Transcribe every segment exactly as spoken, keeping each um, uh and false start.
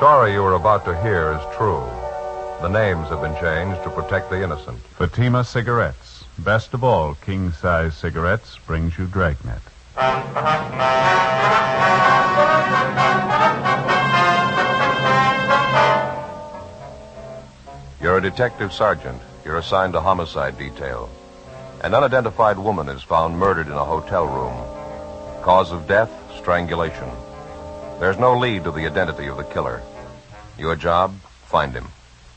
story you are about to hear is true. The names have been changed to protect the innocent. Fatima Cigarettes. Best of all, king-size cigarettes brings you Dragnet. You're a detective sergeant. You're assigned to homicide detail. An unidentified woman is found murdered in a hotel room. Cause of death, strangulation. There's no lead to the identity of the killer. Your job, find him.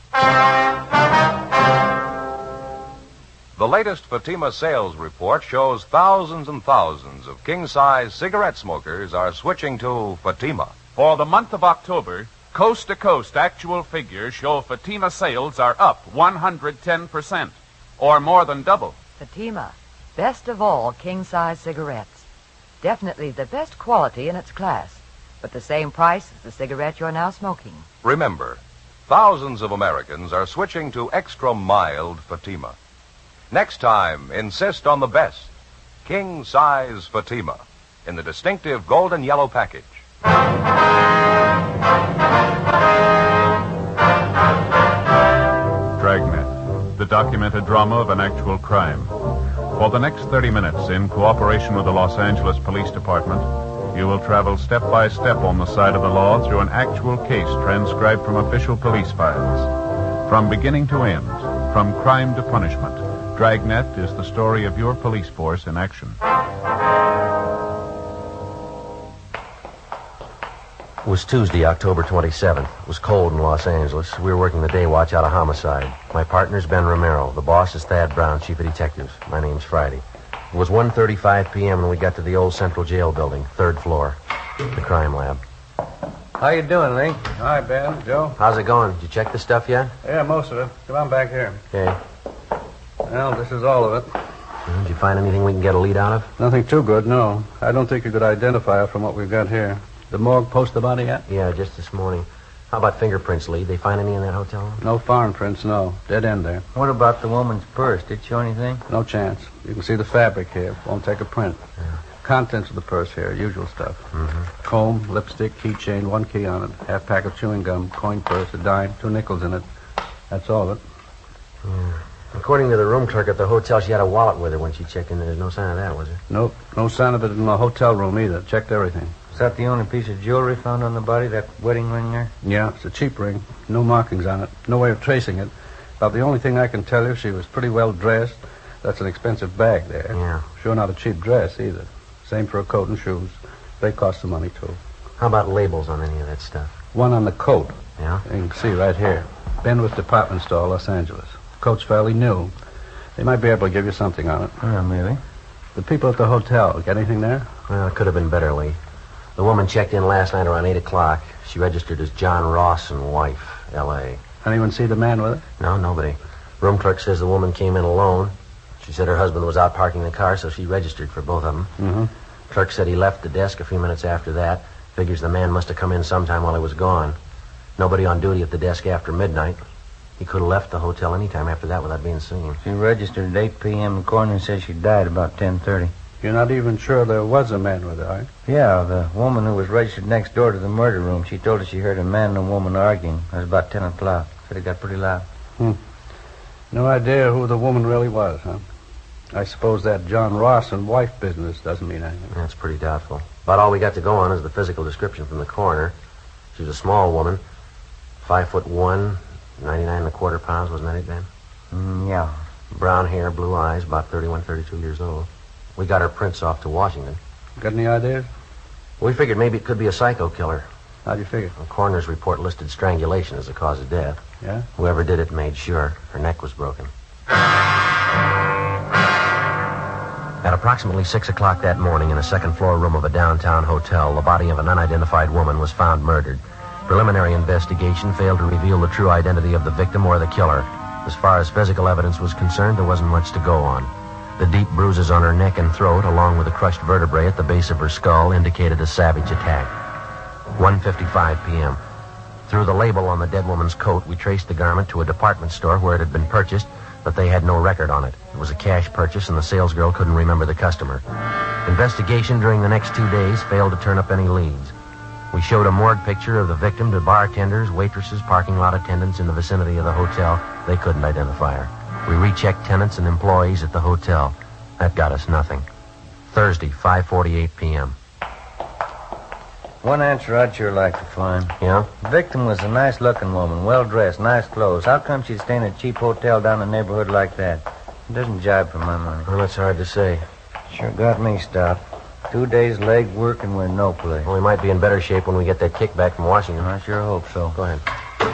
The latest Fatima sales report shows thousands and thousands of king-size cigarette smokers are switching to Fatima. For the month of October, coast-to-coast actual figures show Fatima sales are up one hundred ten percent, or more than double. Fatima, best of all king-size cigarettes. Definitely the best quality in its class, but the same price as the cigarette you're now smoking. Remember, thousands of Americans are switching to extra-mild Fatima. Next time, insist on the best, king-size Fatima, in the distinctive golden yellow package. Dragnet, the documented drama of an actual crime. For the next thirty minutes, in cooperation with the Los Angeles Police Department, you will travel step by step on the side of the law through an actual case transcribed from official police files. From beginning to end, from crime to punishment, Dragnet is the story of your police force in action. It was Tuesday, October twenty-seventh. It was cold in Los Angeles. We were working the day watch out of homicide. My partner's Ben Romero. The boss is Thad Brown, chief of detectives. My name's Friday. It was one thirty-five p.m. when we got to the old Central Jail building, third floor, the crime lab. How you doing, Lee? Hi, Ben. Joe? How's it going? Did you check the stuff yet? Yeah, most of it. Come on back here. Okay. Well, this is all of it. Well, did you find anything we can get a lead out of? Nothing too good, no. I don't think you could identify it from what we've got here. The morgue post the body yet? Yeah, just this morning. How about fingerprints, Lee? They find any in that hotel room? No foreign prints, no. Dead end there. What about the woman's purse? Did it show anything? No chance. You can see the fabric here. Won't take a print. Yeah. Contents of the purse here, usual stuff. Mm-hmm. Comb, lipstick, keychain, one key on it, half pack of chewing gum, coin purse, a dime, two nickels in it. That's all of it. Yeah. According to the room clerk at the hotel, she had a wallet with her when she checked in. There's no sign of that, was there? Nope. No sign of it in the hotel room either. Checked everything. Is that the only piece of jewelry found on the body, that wedding ring there? Yeah, it's a cheap ring. No markings on it. No way of tracing it. About the only thing I can tell you, she was pretty well dressed. That's an expensive bag there. Yeah. Sure not a cheap dress either. Same for a coat and shoes. They cost some money, too. How about labels on any of that stuff? One on the coat. Yeah? You can see right here. Benworth Department Store, Los Angeles. Coat's fairly new. They might be able to give you something on it. Yeah, maybe. The people at the hotel, got anything there? Well, it could have been better, Lee. The woman checked in last night around eight o'clock. She registered as John Ross and wife, L A Anyone see the man with her? No, nobody. Room clerk says the woman came in alone. She said her husband was out parking the car, so she registered for both of them. Mm-hmm. Clerk said he left the desk a few minutes after that. Figures the man must have come in sometime while he was gone. Nobody on duty at the desk after midnight. He could have left the hotel any time after that without being seen. She registered at eight p.m. The coroner says she died about ten thirty. You're not even sure there was a man with her, are you? Yeah, the woman who was registered next door to the murder room, she told us she heard a man and a woman arguing. It was about ten o'clock. Said it got pretty loud. Hmm. No idea who the woman really was, huh? I suppose that John Ross and wife business doesn't mean anything. That's pretty doubtful. About all we got to go on is the physical description from the coroner. She was a small woman, five foot one, ninety-nine and a quarter pounds, wasn't that it, Ben? Mm, yeah. Brown hair, blue eyes, about thirty-one, thirty-two years old. We got her prints off to Washington. Got any ideas? We figured maybe it could be a psycho killer. How'd you figure? The coroner's report listed strangulation as the cause of death. Yeah? Whoever did it made sure her neck was broken. At approximately six o'clock that morning, in a second-floor room of a downtown hotel, the body of an unidentified woman was found murdered. Preliminary investigation failed to reveal the true identity of the victim or the killer. As far as physical evidence was concerned, there wasn't much to go on. The deep bruises on her neck and throat, along with the crushed vertebrae at the base of her skull, indicated a savage attack. one fifty-five p.m. Through the label on the dead woman's coat, we traced the garment to a department store where it had been purchased, but they had no record on it. It was a cash purchase, and the salesgirl couldn't remember the customer. Investigation during the next two days failed to turn up any leads. We showed a morgue picture of the victim to bartenders, waitresses, parking lot attendants in the vicinity of the hotel. They couldn't identify her. We rechecked tenants and employees at the hotel. That got us nothing. Thursday, five forty-eight p.m. One answer I'd sure like to find. Yeah? The victim was a nice-looking woman, well-dressed, nice clothes. How come she'd stay in a cheap hotel down the neighborhood like that? It doesn't jibe for my money. Well, that's hard to say. Sure got me stopped. Two days leg work and we're no place. Well, we might be in better shape when we get that kickback from Washington. I sure hope so. Go ahead.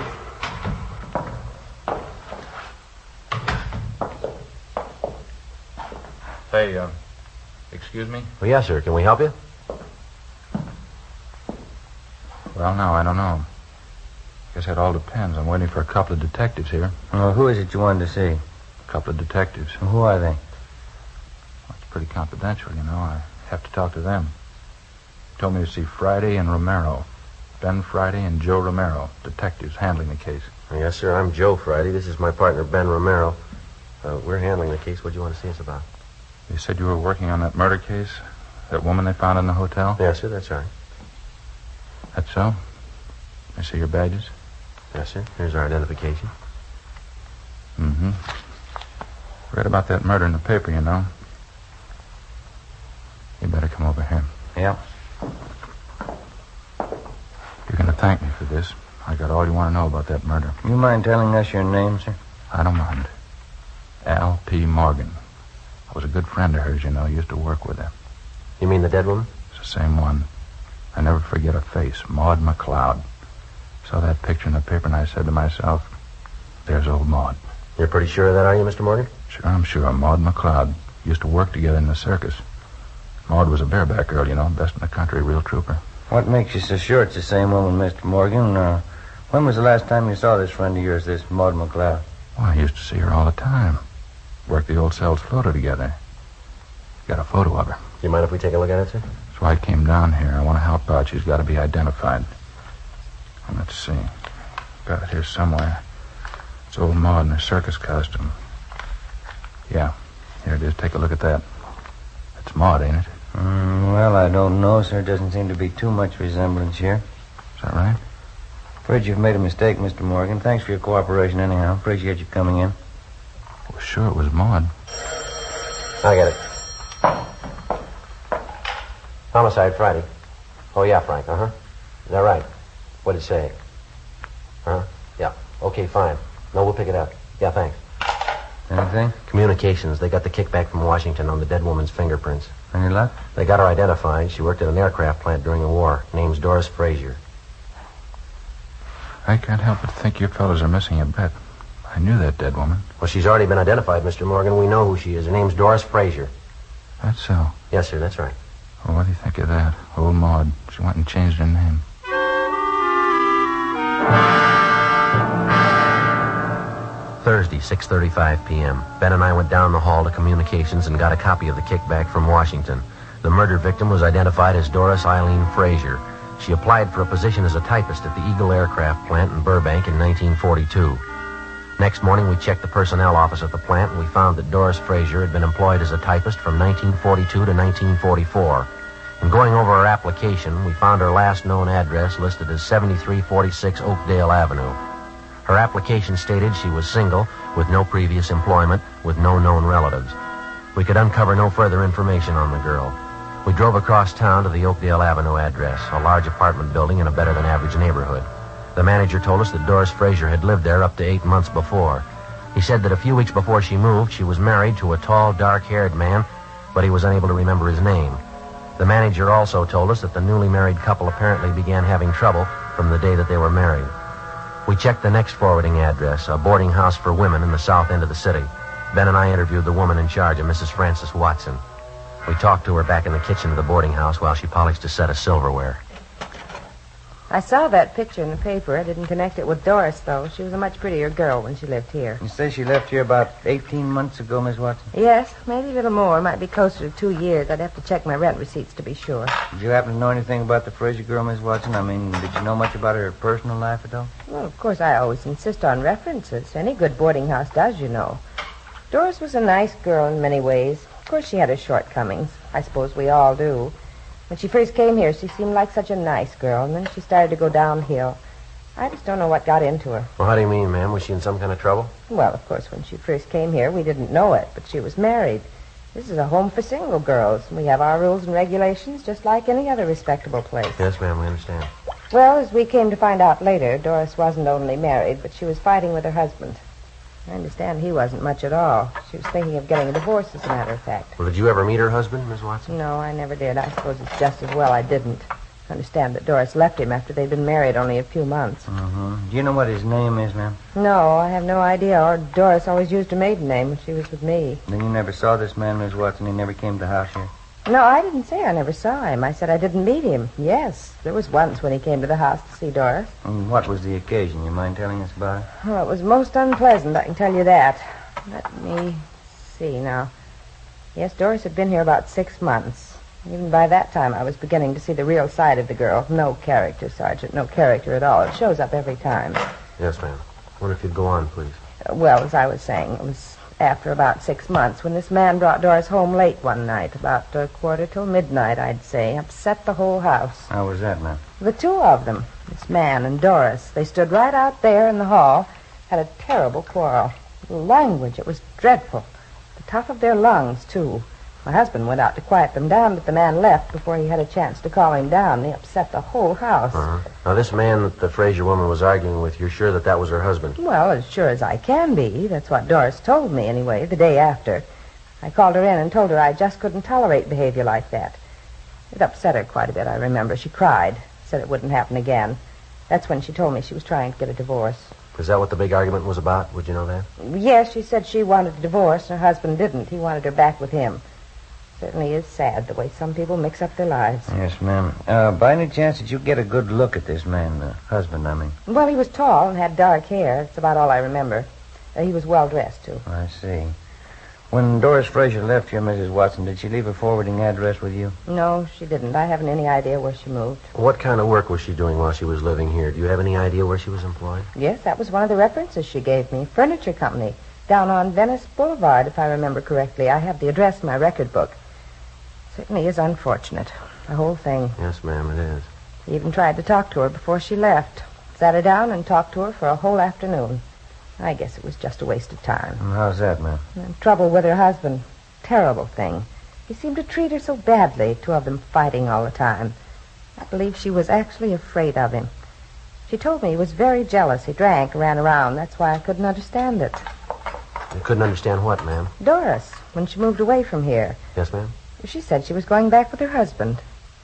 Hey, uh, excuse me? Well, yes, sir. Can we help you? Well, no, I don't know. Guess that all depends. I'm waiting for a couple of detectives here. Well, who is it you wanted to see? A couple of detectives. Well, who are they? Well, it's pretty confidential, you know. I have to talk to them. Told me to see Friday and Romero. Ben Friday and Joe Romero, detectives handling the case. Yes, sir. I'm Joe Friday. This is my partner, Ben Romero. Uh, we're handling the case. What do you want to see us about? You said you were working on that murder case? That woman they found in the hotel? Yes, sir. That's right. That's so? I see your badges? Yes, sir. Here's our identification. Mm-hmm. Read about that murder in the paper, you know. You better come over here. Yeah. You're going to thank me for this. I got all you want to know about that murder. You mind telling us your name, sir? I don't mind. Al P. Morgan. I was a good friend of hers, you know. Used to work with her. You mean the dead woman? It's the same one. I never forget her face, Maud McLeod. Saw that picture in the paper and I said to myself, there's old Maud. You're pretty sure of that, are you, Mister Morgan? Sure, I'm sure. Maud McLeod. Used to work together in the circus. Maud was a bareback girl, you know, best in the country, real trooper. What makes you so sure it's the same woman, Mister Morgan? Uh, when was the last time you saw this friend of yours, this Maud McLeod? Well, I used to see her all the time. Worked the old cells floater together. Got a photo of her. Do you mind if we take a look at it, sir? That's why I came down here. I want to help out. She's got to be identified. And let's see. Got it here somewhere. It's old Maud in her circus costume. Yeah, here it is. Take a look at that. That's Maud, ain't it? Mm, well, I don't know, sir. Doesn't seem to be too much resemblance here. Is that right? Afraid you've made a mistake, Mister Morgan. Thanks for your cooperation anyhow. Appreciate you coming in. Well, sure, it was Maud. I get it. Homicide Friday. Oh, yeah, Frank, uh-huh. Is that right? What'd it say? Huh? Yeah. Okay, fine. No, we'll pick it up. Yeah, thanks. Anything? Communications. They got the kickback from Washington on the dead woman's fingerprints. Any luck? They got her identified. She worked at an aircraft plant during the war. Name's Doris Frazier. I can't help but think you fellas are missing a bet. I knew that dead woman. Well, she's already been identified, Mister Morgan. We know who she is. Her name's Doris Frazier. That's so. Yes, sir, that's right. Well, what do you think of that? Old Maud. She went and changed her name. Thursday, six thirty-five p.m. Ben and I went down the hall to communications and got a copy of the kickback from Washington. The murder victim was identified as Doris Eileen Frazier. She applied for a position as a typist at the Eagle Aircraft Plant in Burbank in nineteen forty-two. Next morning, we checked the personnel office at the plant, and we found that Doris Frazier had been employed as a typist from nineteen forty-two to nineteen forty-four. In going over her application, we found her last known address listed as seventy-three forty-six Oakdale Avenue. Her application stated she was single, with no previous employment, with no known relatives. We could uncover no further information on the girl. We drove across town to the Oakdale Avenue address, a large apartment building in a better-than-average neighborhood. The manager told us that Doris Frazier had lived there up to eight months before. He said that a few weeks before she moved, she was married to a tall, dark-haired man, but he was unable to remember his name. The manager also told us that the newly married couple apparently began having trouble from the day that they were married. We checked the next forwarding address, a boarding house for women in the south end of the city. Ben and I interviewed the woman in charge, a Missus Frances Watson. We talked to her back in the kitchen of the boarding house while she polished a set of silverware. I saw that picture in the paper. I didn't connect it with Doris, though. She was a much prettier girl when she lived here. You say she left here about eighteen months ago, Miss Watson? Yes, maybe a little more. It might be closer to two years. I'd have to check my rent receipts to be sure. Did you happen to know anything about the Frazier girl, Miss Watson? I mean, did you know much about her personal life at all? Well, of course, I always insist on references. Any good boarding house does, you know. Doris was a nice girl in many ways. Of course, she had her shortcomings. I suppose we all do. When she first came here, she seemed like such a nice girl, and then she started to go downhill. I just don't know what got into her. Well, how do you mean, ma'am? Was she in some kind of trouble? Well, of course, when she first came here, we didn't know it, but she was married. This is a home for single girls, and we have our rules and regulations just like any other respectable place. Yes, ma'am, we understand. Well, as we came to find out later, Doris wasn't only married, but she was fighting with her husband. I understand he wasn't much at all. She was thinking of getting a divorce, as a matter of fact. Well, did you ever meet her husband, Miss Watson? No, I never did. I suppose it's just as well I didn't. I understand that Doris left him after they'd been married only a few months. Mm-hmm. Do you know what his name is, ma'am? No, I have no idea. Or Doris always used her maiden name when she was with me. Then you never saw this man, Miss Watson? He never came to the house here? No, I didn't say I never saw him. I said I didn't meet him. Yes, there was once when he came to the house to see Doris. And what was the occasion? You mind telling us about it? Oh, it was most unpleasant, I can tell you that. Let me see now. Yes, Doris had been here about six months. Even by that time, I was beginning to see the real side of the girl. No character, Sergeant. No character at all. It shows up every time. Yes, ma'am. I wonder if you'd go on, please. Uh, well, as I was saying, it was after about six months when this man brought Doris home late one night, about a quarter till midnight, I'd say. Upset the whole house. How was that, ma'am? The two of them, this man and Doris, they stood right out there in the hall, had a terrible quarrel. The language, it was dreadful. The top of their lungs, too. My husband went out to quiet them down, but the man left before he had a chance to calm him down. They upset the whole house. Uh-huh. Now, this man that the Fraser woman was arguing with, you're sure that that was her husband? Well, as sure as I can be. That's what Doris told me, anyway, the day after. I called her in and told her I just couldn't tolerate behavior like that. It upset her quite a bit, I remember. She cried, said it wouldn't happen again. That's when she told me she was trying to get a divorce. Is that what the big argument was about? Would you know that? Yes, she said she wanted a divorce, and her husband didn't. He wanted her back with him. Certainly is sad the way some people mix up their lives. Yes, ma'am. Uh, by any chance, did you get a good look at this man, the husband, I mean? Well, he was tall and had dark hair. That's about all I remember. Uh, he was well-dressed, too. I see. When Doris Fraser left here, Missus Watson, did she leave a forwarding address with you? No, she didn't. I haven't any idea where she moved. What kind of work was she doing while she was living here? Do you have any idea where she was employed? Yes, that was one of the references she gave me. Furniture company. Down on Venice Boulevard, if I remember correctly. I have the address in my record book. Certainly is unfortunate, the whole thing. Yes, ma'am, it is. He even tried to talk to her before she left. Sat her down and talked to her for a whole afternoon. I guess it was just a waste of time. And how's that, ma'am? And trouble with her husband. Terrible thing. He seemed to treat her so badly, two of them fighting all the time. I believe she was actually afraid of him. She told me he was very jealous. He drank, ran around. That's why I couldn't understand it. You couldn't understand what, ma'am? Doris, when she moved away from here. Yes, ma'am? She said she was going back with her husband.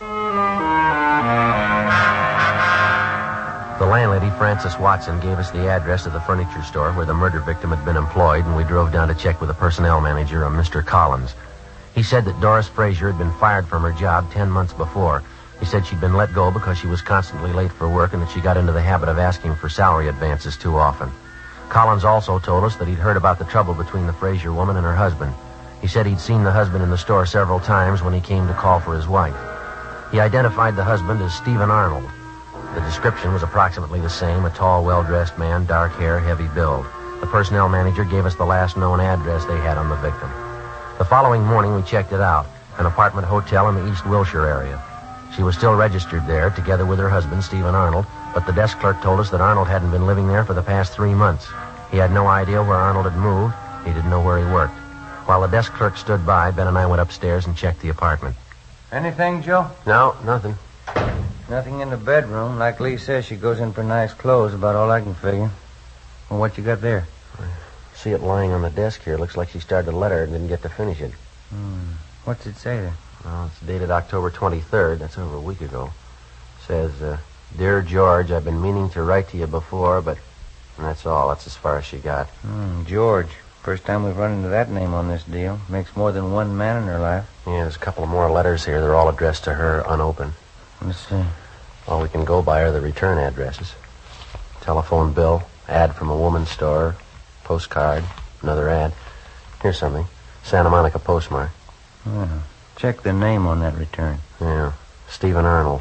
The landlady, Frances Watson, gave us the address of the furniture store where the murder victim had been employed, and we drove down to check with the personnel manager, a Mister Collins. He said that Doris Fraser had been fired from her job ten months before. He said she'd been let go because she was constantly late for work and that she got into the habit of asking for salary advances too often. Collins also told us that he'd heard about the trouble between the Fraser woman and her husband. He said he'd seen the husband in the store several times when he came to call for his wife. He identified the husband as Stephen Arnold. The description was approximately the same, a tall, well-dressed man, dark hair, heavy build. The personnel manager gave us the last known address they had on the victim. The following morning, we checked it out, an apartment hotel in the East Wilshire area. She was still registered there, together with her husband, Stephen Arnold, but the desk clerk told us that Arnold hadn't been living there for the past three months. He had no idea where Arnold had moved. He didn't know where he worked. While the desk clerk stood by, Ben and I went upstairs and checked the apartment. Anything, Joe? No, nothing. Nothing in the bedroom. Like Lee says, she goes in for nice clothes, about all I can figure. Well, what you got there? I see it lying on the desk here. Looks like she started a letter and didn't get to finish it. Hmm. What's it say there? Well, it's dated October twenty-third. That's over a week ago. It says, uh, Dear George, I've been meaning to write to you before, but... And that's all. That's as far as she got. Hmm, George. First time we've run into that name on this deal. Makes more than one man in her life. Yeah, there's a couple of more letters here. They're all addressed to her, unopened. Let's see. All we can go by are the return addresses. Telephone bill, ad from a woman's store, postcard, another ad. Here's something. Santa Monica postmark. Yeah. Check the name on that return. Yeah, Stephen Arnold.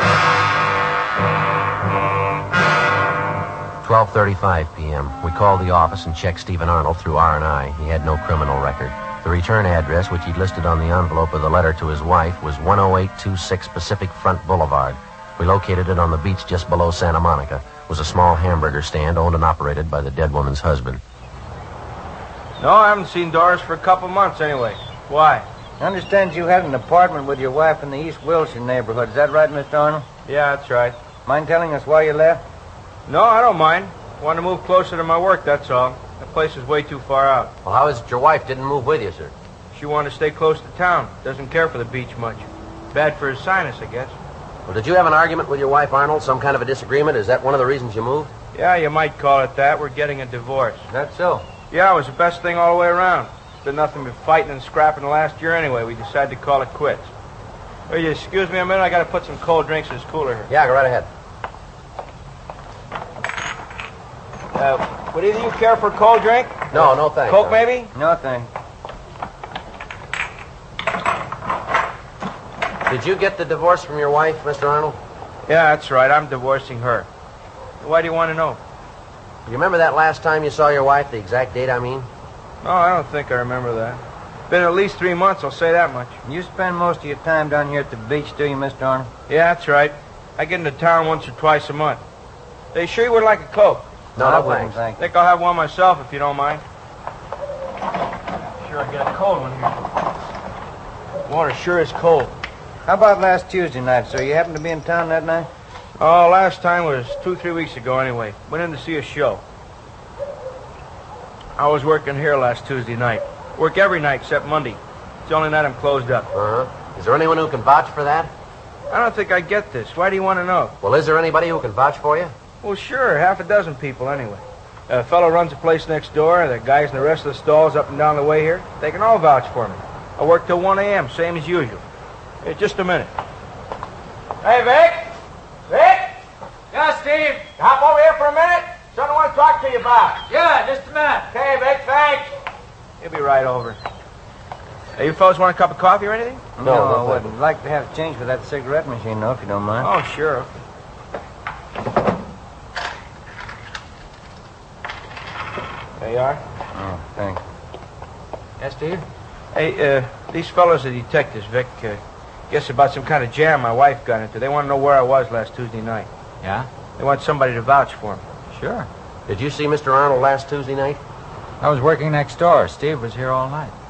twelve thirty-five p.m. We called the office and checked Stephen Arnold through R and I. He had no criminal record. The return address, which he'd listed on the envelope of the letter to his wife, was one oh eight two six Pacific Front Boulevard. We located it on the beach just below Santa Monica. It was a small hamburger stand owned and operated by the dead woman's husband. No, I haven't seen Doris for a couple months anyway. Why? I understand you had an apartment with your wife in the East Wilshire neighborhood. Is that right, Mister Arnold? Yeah, that's right. Mind telling us why you left? No, I don't mind. Want to move closer to my work, that's all. The place is way too far out. Well, how is it your wife didn't move with you, sir? She wanted to stay close to town. Doesn't care for the beach much. Bad for his sinus, I guess. Well, did you have an argument with your wife, Arnold? Some kind of a disagreement? Is that one of the reasons you moved? Yeah, you might call it that. We're getting a divorce. That's so. Yeah, it was the best thing all the way around. It's been nothing but fighting and scrapping the last year anyway. We decided to call it quits. Will you excuse me a minute? I got to put some cold drinks in this cooler here. Yeah, go right ahead. Uh, would either of you care for a cold drink? No, no thanks. Coke, maybe? No, thanks. Did you get the divorce from your wife, Mister Arnold? Yeah, that's right. I'm divorcing her. Why do you want to know? You remember that last time you saw your wife, the exact date, I mean? No, I don't think I remember that. Been at least three months, I'll say that much. You spend most of your time down here at the beach, do you, Mister Arnold? Yeah, that's right. I get into town once or twice a month. They sure you would like a Coke? No, no, no thanks. thanks. I think I'll have one myself if you don't mind. Sure, I got a cold one here. Water sure is cold. How about last Tuesday night, sir? You happened to be in town that night? Oh, last time was two, three weeks ago anyway. Went in to see a show. I was working here last Tuesday night. Work every night except Monday. It's the only night I'm closed up. Uh-huh. Is there anyone who can vouch for that? I don't think I get this. Why do you want to know? Well, is there anybody who can vouch for you? Well, sure. Half a dozen people anyway. A fellow runs a place next door. The guys in the rest of the stalls up and down the way here, they can all vouch for me. I work till one a.m., same as usual. Hey, just a minute. Hey, Vic! Vic! Yeah, Steve. Hop over here for a minute. Something I want to talk to you about. Yeah, just a minute. Okay, Vic, thanks. He'll be right over. Hey, you fellas want a cup of coffee or anything? No, no I would I'd like to have change for that cigarette machine, though, if you don't mind. Oh, sure. There you are. Oh, thanks. Yes, Steve? Hey, uh, these fellows are detectives, Vic. Uh, guess about some kind of jam my wife got into. They want to know where I was last Tuesday night. Yeah? They want somebody to vouch for me. Sure. Did you see Mister Arnold last Tuesday night? I was working next door. Steve was here all night.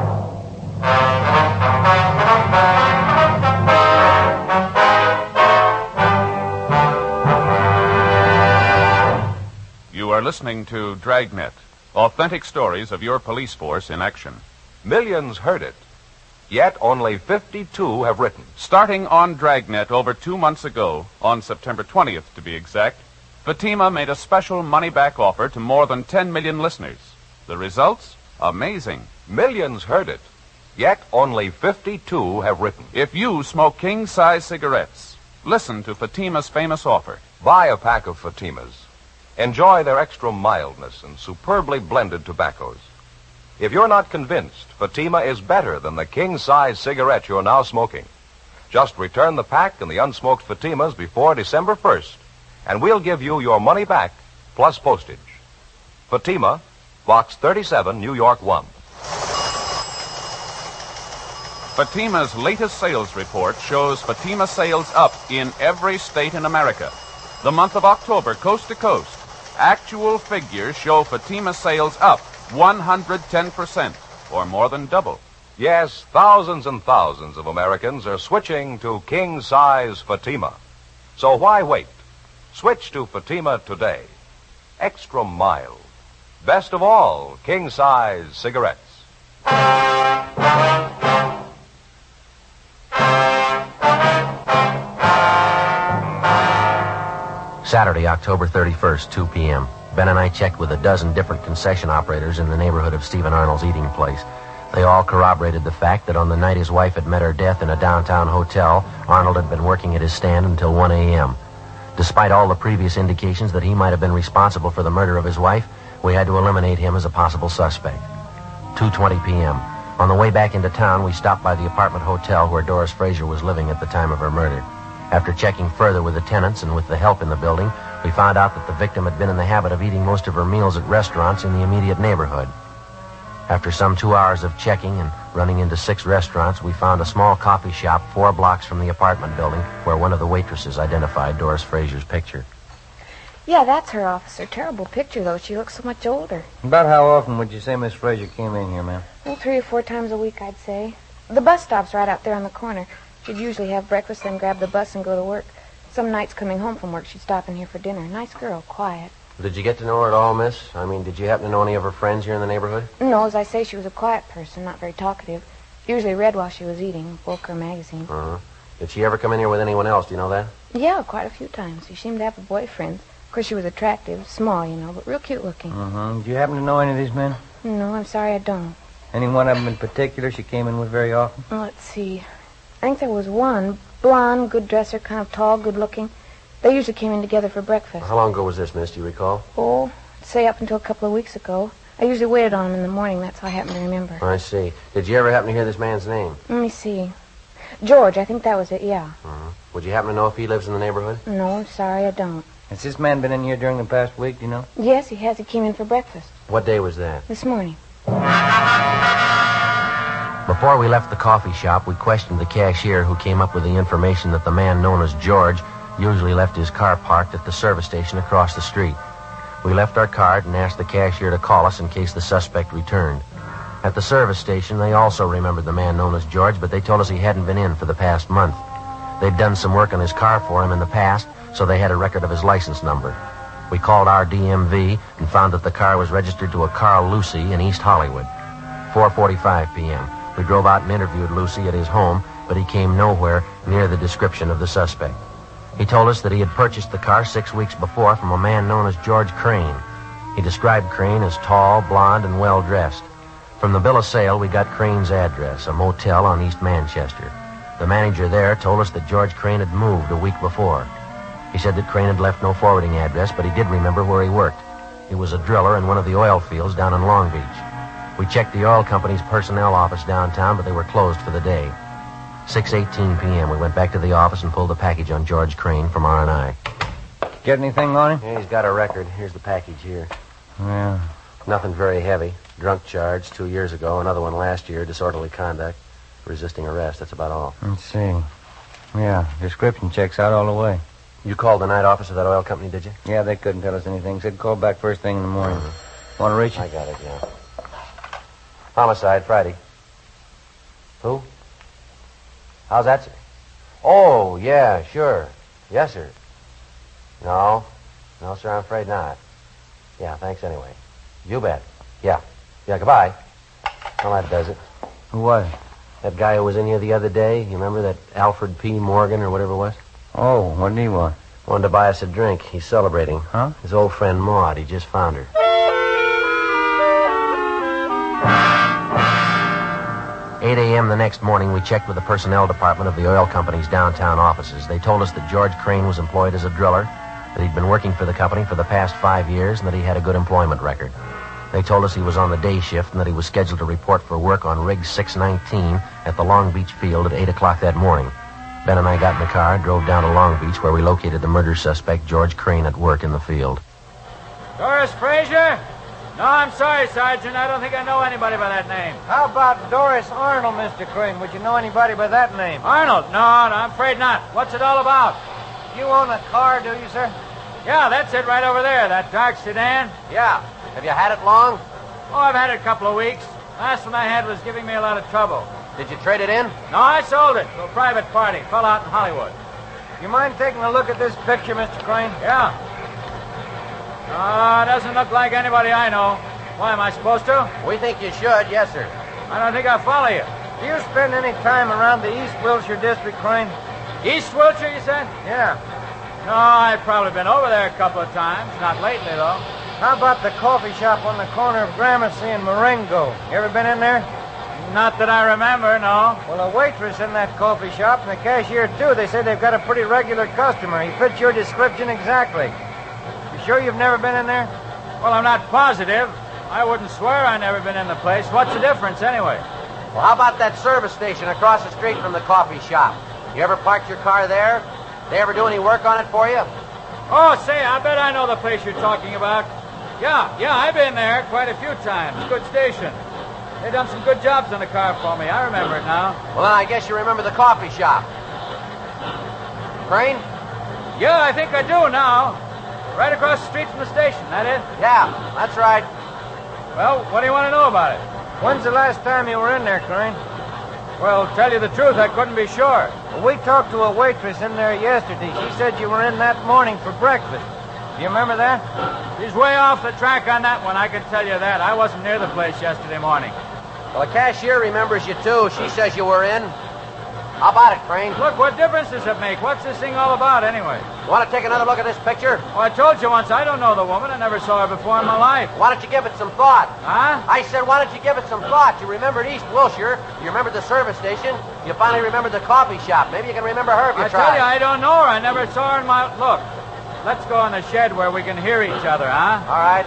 You are listening to Dragnet, authentic stories of your police force in action. Millions heard it, yet only fifty-two have written. Starting on Dragnet over two months ago, on September twentieth to be exact, Fatima made a special money-back offer to more than ten million listeners. The results? Amazing. Millions heard it, yet only fifty-two have written. If you smoke king-size cigarettes, listen to Fatima's famous offer. Buy a pack of Fatimas. Enjoy their extra mildness and superbly blended tobaccos. If you're not convinced Fatima is better than the king-size cigarette you're now smoking, just return the pack and the unsmoked Fatimas before December first, and we'll give you your money back plus postage. Fatima, Box thirty-seven, New York one. Fatima's latest sales report shows Fatima sales up in every state in America. The month of October, coast to coast, actual figures show Fatima sales up one hundred ten percent, or more than double. Yes, thousands and thousands of Americans are switching to king-size Fatima. So why wait? Switch to Fatima today. Extra mild. Best of all, king-size cigarettes. Saturday, October thirty-first, two p.m. Ben and I checked with a dozen different concession operators in the neighborhood of Stephen Arnold's eating place. They all corroborated the fact that on the night his wife had met her death in a downtown hotel, Arnold had been working at his stand until one a.m. Despite all the previous indications that he might have been responsible for the murder of his wife, we had to eliminate him as a possible suspect. two twenty p.m. On the way back into town, we stopped by the apartment hotel where Doris Fraser was living at the time of her murder. After checking further with the tenants and with the help in the building, we found out that the victim had been in the habit of eating most of her meals at restaurants in the immediate neighborhood. After some two hours of checking and running into six restaurants, we found a small coffee shop four blocks from the apartment building where one of the waitresses identified Doris Frazier's picture. Yeah, that's her, officer. Terrible picture, though. She looks so much older. About how often would you say Miss Frazier came in here, ma'am? Well, three or four times a week, I'd say. The bus stop's right out there on the corner. She'd usually have breakfast, then grab the bus and go to work. Some nights coming home from work, she'd stop in here for dinner. Nice girl, quiet. Did you get to know her at all, miss? I mean, did you happen to know any of her friends here in the neighborhood? No, as I say, she was a quiet person, not very talkative. Usually read while she was eating, book or magazine. Uh-huh. Did she ever come in here with anyone else? Do you know that? Yeah, quite a few times. She seemed to have a boyfriend. Of course, she was attractive, small, you know, but real cute looking. Uh-huh. Do you happen to know any of these men? No, I'm sorry I don't. Any one of them in particular she came in with very often? Well, let's see. I think there was one, blonde, good dresser, kind of tall, good looking. They usually came in together for breakfast. How long ago was this, miss? Do you recall? Oh, say up until a couple of weeks ago. I usually waited on him in the morning. That's how I happen to remember. I see. Did you ever happen to hear this man's name? Let me see. George, I think that was it, yeah. Uh-huh. Would you happen to know if he lives in the neighborhood? No, I'm sorry, I don't. Has this man been in here during the past week, do you know? Yes, he has. He came in for breakfast. What day was that? This morning. Before we left the coffee shop, we questioned the cashier who came up with the information that the man known as George usually left his car parked at the service station across the street. We left our card and asked the cashier to call us in case the suspect returned. At the service station, they also remembered the man known as George, but they told us he hadn't been in for the past month. They'd done some work on his car for him in the past, so they had a record of his license number. We called our D M V and found that the car was registered to a Carl Lucy in East Hollywood. four forty-five p.m. We drove out and interviewed Lucy at his home, but he came nowhere near the description of the suspect. He told us that he had purchased the car six weeks before from a man known as George Crane. He described Crane as tall, blonde, and well-dressed. From the bill of sale, we got Crane's address, a motel on East Manchester. The manager there told us that George Crane had moved a week before. He said that Crane had left no forwarding address, but he did remember where he worked. He was a driller in one of the oil fields down in Long Beach. We checked the oil company's personnel office downtown, but they were closed for the day. six eighteen p.m. We went back to the office and pulled the package on George Crane from R and I. Get anything on him? Yeah, he's got a record. Here's the package here. Yeah. Nothing very heavy. Drunk charge two years ago, another one last year, disorderly conduct, resisting arrest. That's about all. Let's see. Yeah, description checks out all the way. You called the night office of that oil company, did you? Yeah, they couldn't tell us anything. Said call back first thing in the morning. Mm-hmm. Want to reach it? I got it, yeah. Homicide, Friday. Who? How's that, sir? Oh, yeah, sure. Yes, sir. No. No, sir, I'm afraid not. Yeah, thanks anyway. You bet. Yeah. Yeah, goodbye. Well, that does it. Who was it? That guy who was in here the other day. You remember that Alfred P. Morgan or whatever it was? Oh, what did he want? Wanted to buy us a drink. He's celebrating. Huh? His old friend Maud. He just found her. eight a.m. the next morning, we checked with the personnel department of the oil company's downtown offices. They told us that George Crane was employed as a driller, that he'd been working for the company for the past five years, and that he had a good employment record. They told us he was on the day shift and that he was scheduled to report for work on Rig six nineteen at the Long Beach field at eight o'clock that morning. Ben and I got in the car, drove down to Long Beach, where we located the murder suspect, George Crane, at work in the field. Doris Frazier? No, I'm sorry, Sergeant. I don't think I know anybody by that name. How about Doris Arnold, Mister Crane? Would you know anybody by that name? Arnold? No, no, I'm afraid not. What's it all about? You own a car, do you, sir? Yeah, that's it right over there, that dark sedan. Yeah. Have you had it long? Oh, I've had it a couple of weeks. Last one I had was giving me a lot of trouble. Did you trade it in? No, I sold it to a private party. Fell out in Hollywood. You mind taking a look at this picture, Mister Crane? Yeah. No, it doesn't look like anybody I know. Why, am I supposed to? We think you should, yes, sir. I don't think I'll follow you. Do you spend any time around the East Wilshire district, Crane? East Wilshire, you said? Yeah. No, I've probably been over there a couple of times. Not lately, though. How about the coffee shop on the corner of Gramercy and Marengo? You ever been in there? Not that I remember, no. Well, a waitress in that coffee shop and the cashier, too. They say they've got a pretty regular customer. He fits your description exactly. You sure you've never been in there? Well, I'm not positive. I wouldn't swear I've never been in the place. What's the difference, anyway? Well, how about that service station across the street from the coffee shop? You ever parked your car there? They ever do any work on it for you? Oh, say, I bet I know the place you're talking about. Yeah, yeah, I've been there quite a few times. Good station. They done some good jobs on the car for me. I remember it now. Well, then I guess you remember the coffee shop. Crane? Yeah, I think I do now. Right across the street from the station, that it? Yeah, that's right. Well, what do you want to know about it? When's the last time you were in there, Crane? Well, tell you the truth, I couldn't be sure. Well, we talked to a waitress in there yesterday. She said you were in that morning for breakfast. Do you remember that? She's way off the track on that one, I can tell you that. I wasn't near the place yesterday morning. Well, the cashier remembers you, too. She says you were in. How about it, Crane? Look, what difference does it make? What's this thing all about, anyway? You want to take another look at this picture? Well, I told you once, I don't know the woman. I never saw her before in my life. Why don't you give it some thought? Huh? I said, why don't you give it some thought? You remembered East Wilshire. You remembered the service station. You finally remembered the coffee shop. Maybe you can remember her if you I try. tell you, I don't know her. I never saw her in my... Look, let's go in the shed where we can hear each other, huh? All right.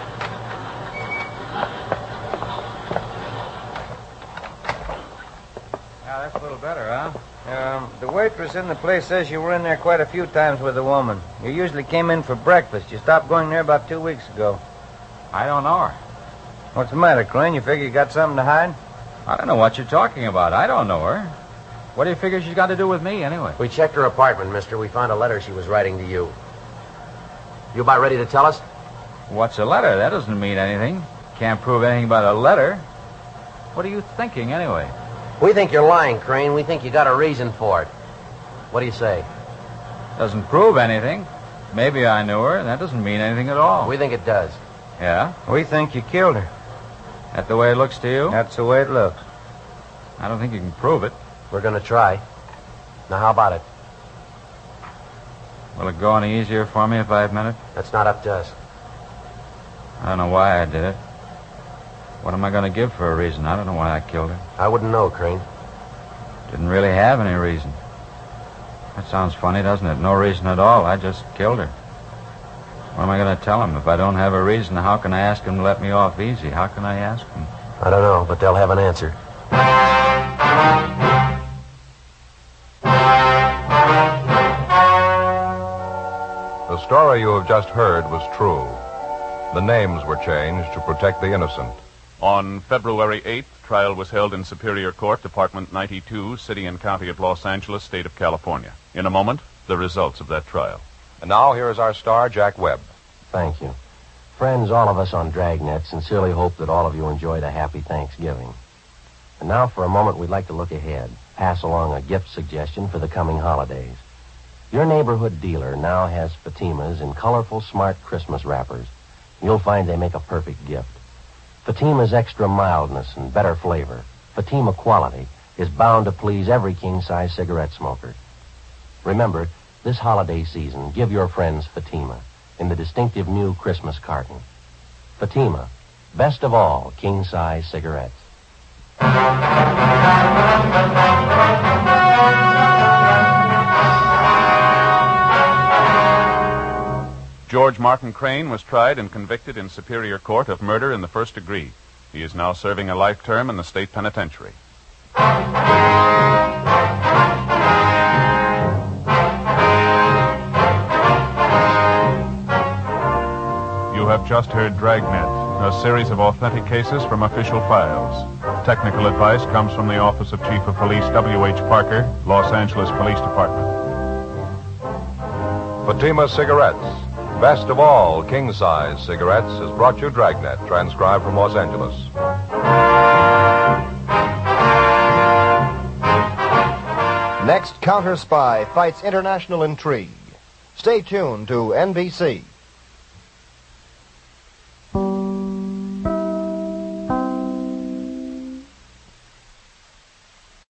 Yeah, that's a little better, huh? Um, the waitress in the place says you were in there quite a few times with a woman. You usually came in for breakfast. You stopped going there about two weeks ago. I don't know her. What's the matter, Crane? You figure you got something to hide? I don't know what you're talking about. I don't know her. What do you figure she's got to do with me, anyway? We checked her apartment, mister. We found a letter she was writing to you. You about ready to tell us? What's a letter? That doesn't mean anything. Can't prove anything about a letter. What are you thinking, anyway? We think you're lying, Crane. We think you got a reason for it. What do you say? Doesn't prove anything. Maybe I knew her. That doesn't mean anything at all. We think it does. Yeah? We think you killed her. That the way it looks to you? That's the way it looks. I don't think you can prove it. We're going to try. Now, how about it? Will it go any easier for me if I admit it? That's not up to us. I don't know why I did it. What am I going to give for a reason? I don't know why I killed her. I wouldn't know, Crane. Didn't really have any reason. That sounds funny, doesn't it? No reason at all. I just killed her. What am I going to tell him? If I don't have a reason, how can I ask him to let me off easy? How can I ask him? I don't know, but they'll have an answer. The story you have just heard was true. The names were changed to protect the innocent. On February eighth, trial was held in Superior Court, Department ninety-two, City and County of Los Angeles, State of California. In a moment, the results of that trial. And now, here is our star, Jack Webb. Thank you. Friends, all of us on Dragnet sincerely hope that all of you enjoyed a happy Thanksgiving. And now, for a moment, we'd like to look ahead, pass along a gift suggestion for the coming holidays. Your neighborhood dealer now has Fatimas in colorful, smart Christmas wrappers. You'll find they make a perfect gift. Fatima's extra mildness and better flavor, Fatima quality, is bound to please every king-size cigarette smoker. Remember, this holiday season, give your friends Fatima in the distinctive new Christmas carton. Fatima, best of all king-size cigarettes. George Martin Crane was tried and convicted in Superior Court of murder in the first degree. He is now serving a life term in the state penitentiary. You have just heard Dragnet, a series of authentic cases from official files. Technical advice comes from the Office of Chief of Police W H Parker, Los Angeles Police Department. Fatima Cigarettes, best of all king-size cigarettes, has brought you Dragnet, transcribed from Los Angeles. Next, Counter Spy fights international intrigue. Stay tuned to N B C.